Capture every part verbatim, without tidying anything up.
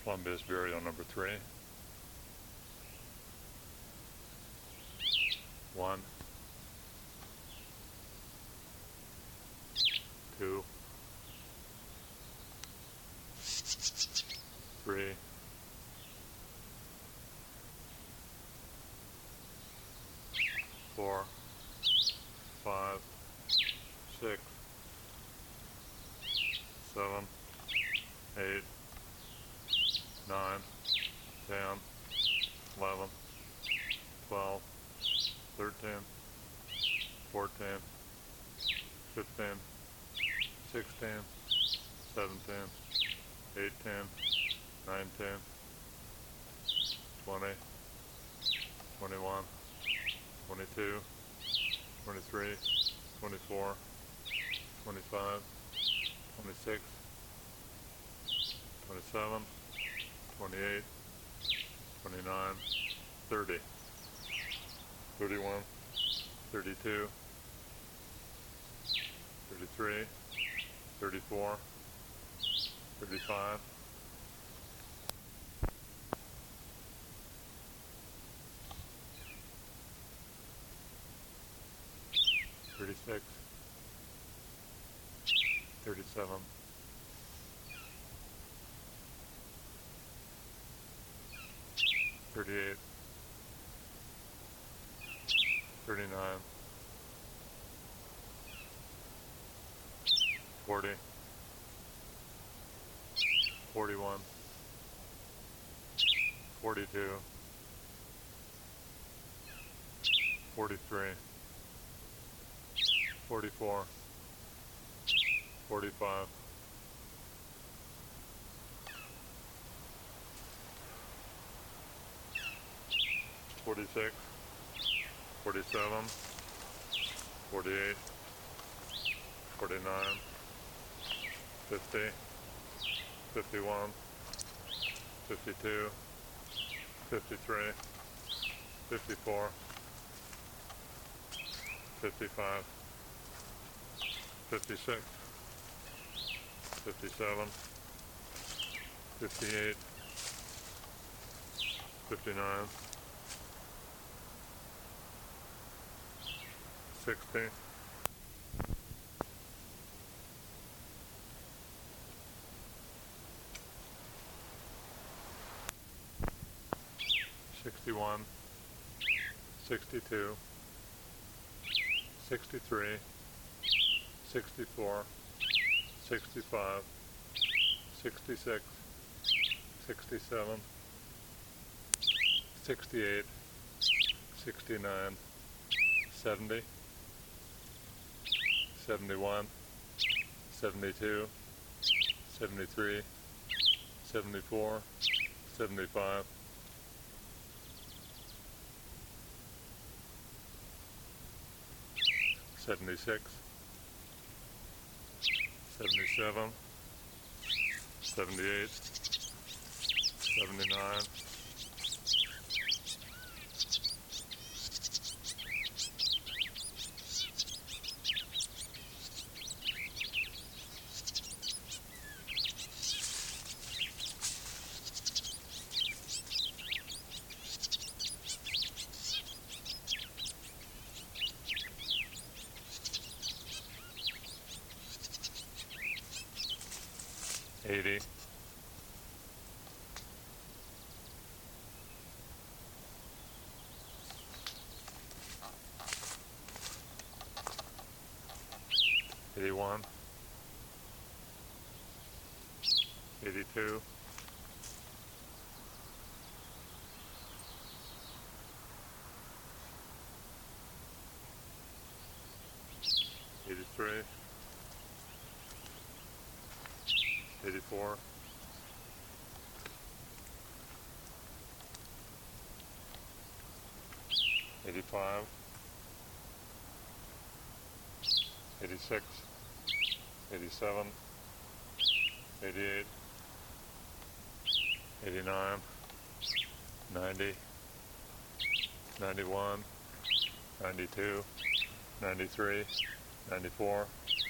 Columbia's burial number three. One, two, three, four, five, six, seven, eight, nine, ten, eleven, twelve, thirteen, fourteen, fifteen, sixteen, seventeen, eighteen, nineteen, twenty, twenty-one, twenty-two, twenty-three, twenty-four, twenty-five, twenty-six, twenty-seven, twenty-eight, twenty-nine, thirty, thirty-one, thirty-two, thirty-three, thirty-four, thirty-five, thirty-six, thirty-seven, thirty-eight, thirty-nine, forty, forty-one, forty-two, forty-three, forty-four, forty-five, forty-six, forty-seven, forty-eight, forty-nine, fifty, fifty-one, fifty-two, fifty-three, fifty-four, fifty-five, fifty-six, fifty-seven, fifty-eight, fifty-nine, sixty, sixty-one, sixty-two, sixty-three, sixty-four, sixty-five, sixty-six, sixty-seven, sixty-eight, sixty-nine, seventy, seventy-one, seventy-two, seventy-three, seventy-four, seventy-five, seventy-six, seventy-seven, seventy-eight, seventy-nine, eighty, eighty-one, eighty-two, eighty-three, eighty-four, eighty-five, eighty-six, eighty-seven, eighty-eight, eighty-nine, ninety, ninety-one, ninety-two, ninety-three, ninety-four,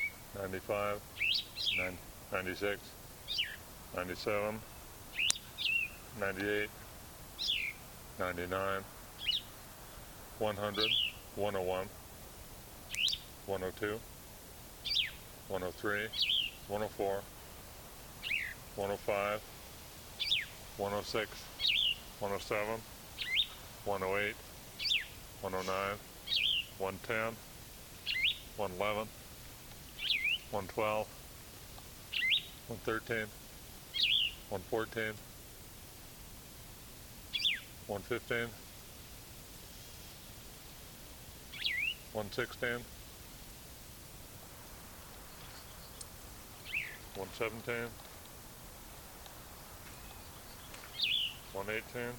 ninety-five, ninety-six, ninety-seven, ninety-eight, ninety-nine, one hundred, one oh one, one oh two, one oh three, one oh four, one oh five, one oh six, one oh seven, one oh eight, one oh nine, one ten, one eleven, one twelve, one thirteen, one fourteen, one fifteen, one sixteen, one seventeen, one eighteen,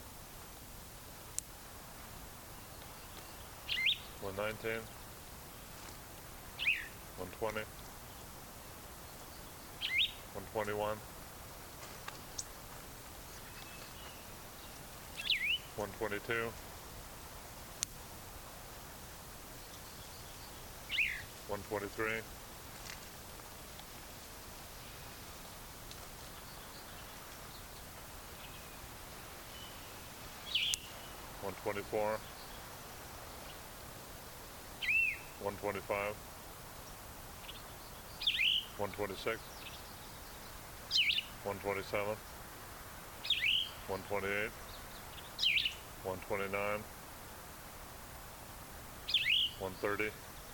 one nineteen, one twenty, one twenty-one, one twenty-two, one twenty-three, one twenty-four, one twenty-five, one twenty-six, one twenty-seven, one twenty-eight, one twenty-nine, one thirty,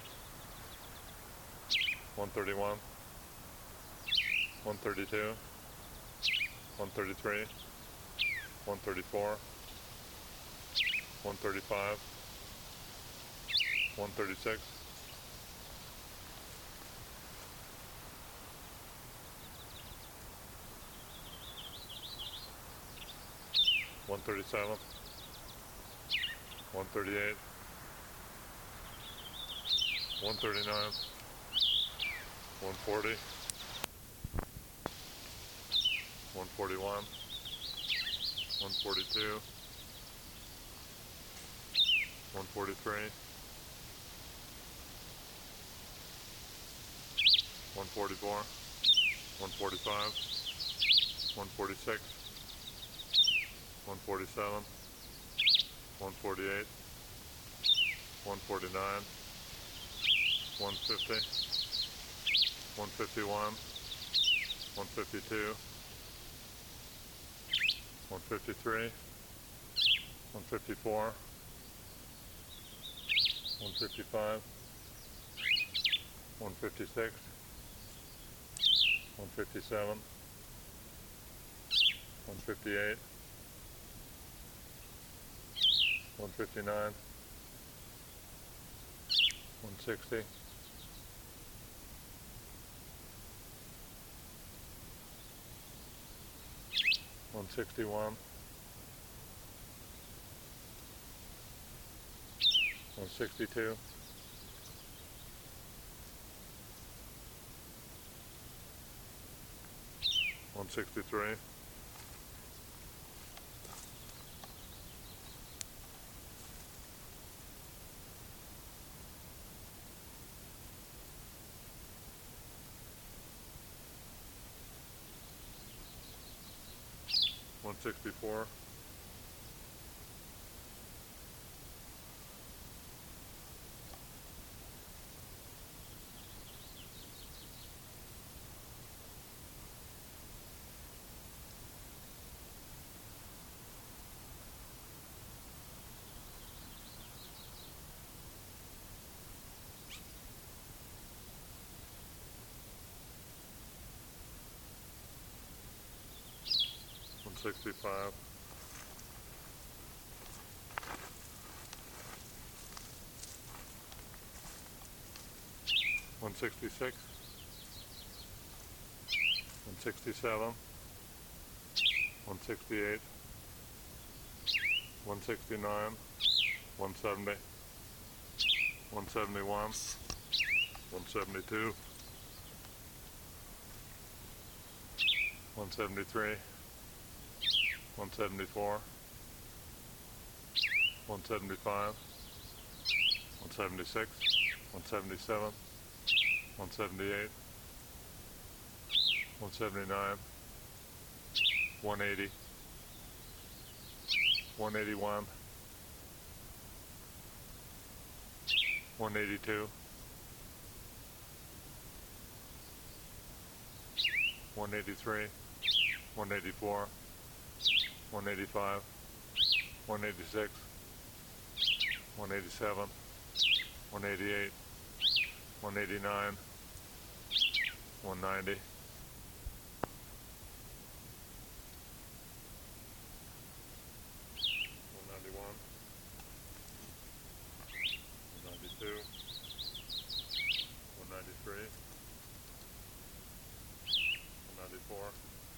one thirty-one, one thirty-two, one thirty-three, one thirty-four, one thirty-five, one thirty-six, one thirty-seven, one thirty-eight, one thirty-nine, one forty, one forty-one, one forty-two, one forty-three, one forty-four, one forty-five, one forty-six, one forty-seven, one forty-eight, one forty-nine, one fifty, one fifty-one, one fifty-two, one fifty-three, one fifty-four, one fifty-five, one fifty-six, one fifty-seven, one fifty-eight, one fifty-nine, one sixty, one sixty-one, one sixty-two, one sixty-three, one sixty-four, one sixty-five, one sixty-six, one sixty-seven, one sixty-eight, one sixty-nine, one seventy, one seventy-one, one seventy-two, one seventy-three, one seventy-four, one seventy-five, one seventy-six, one seventy-seven, one seventy-eight, one seventy-nine, one eighty, one eighty-one, one eighty-two, one eighty-three, one eighty-four, one eighty-five, one eighty-six, one eighty-seven, one eighty-eight, one eighty-nine, one ninety, one ninety-one, one ninety-two, one ninety-three, one ninety-four,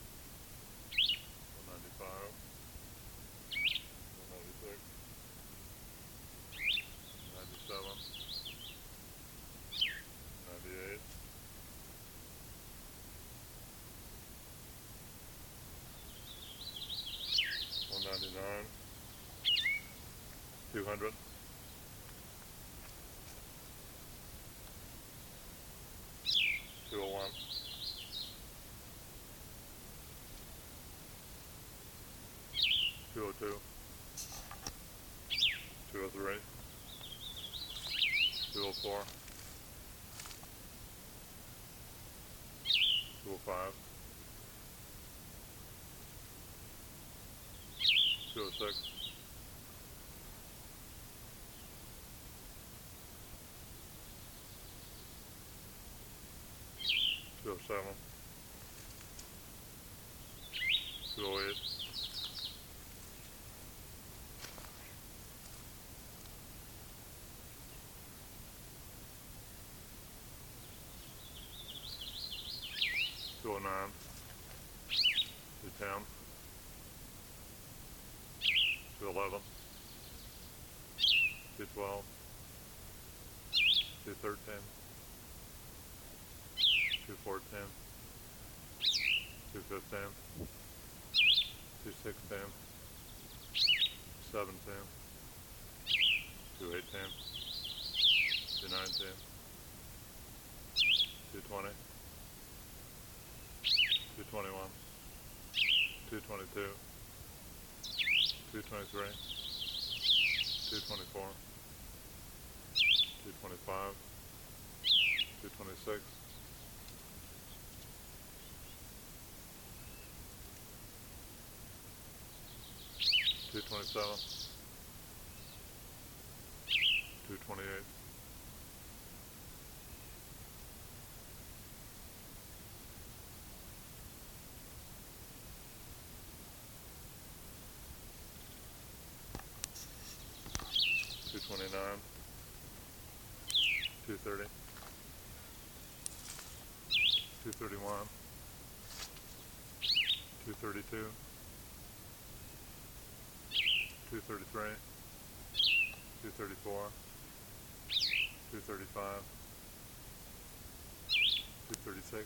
one ninety-five, one ninety-six, ninety-seven, ninety-eight, one ninety-nine, two hundred, two oh one, two oh two, two oh three, two oh four, two oh five, two oh six, two oh seven, two oh eight, two oh nine, two ten, two eleven, two twelve, two thirteen, two fourteen, two fifteen, two sixteen, seventeen, two eighteen, two nineteen, two twenty, two twenty-one, two twenty-two, two twenty-three, two twenty-four, two twenty-five, two twenty-six, two twenty-seven, two twenty-eight, two twenty-nine, two thirty, two thirty-one, two thirty-two, two thirty-three, two thirty-four, two thirty-five, two thirty-six,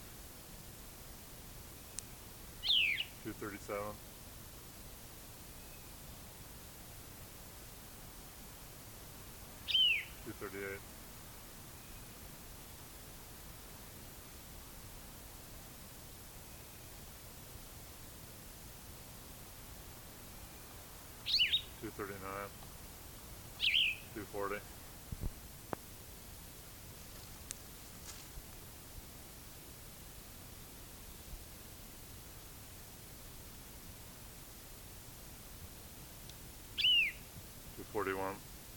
two thirty-seven, two thirty-eight, two thirty-nine, two forty, two forty-one,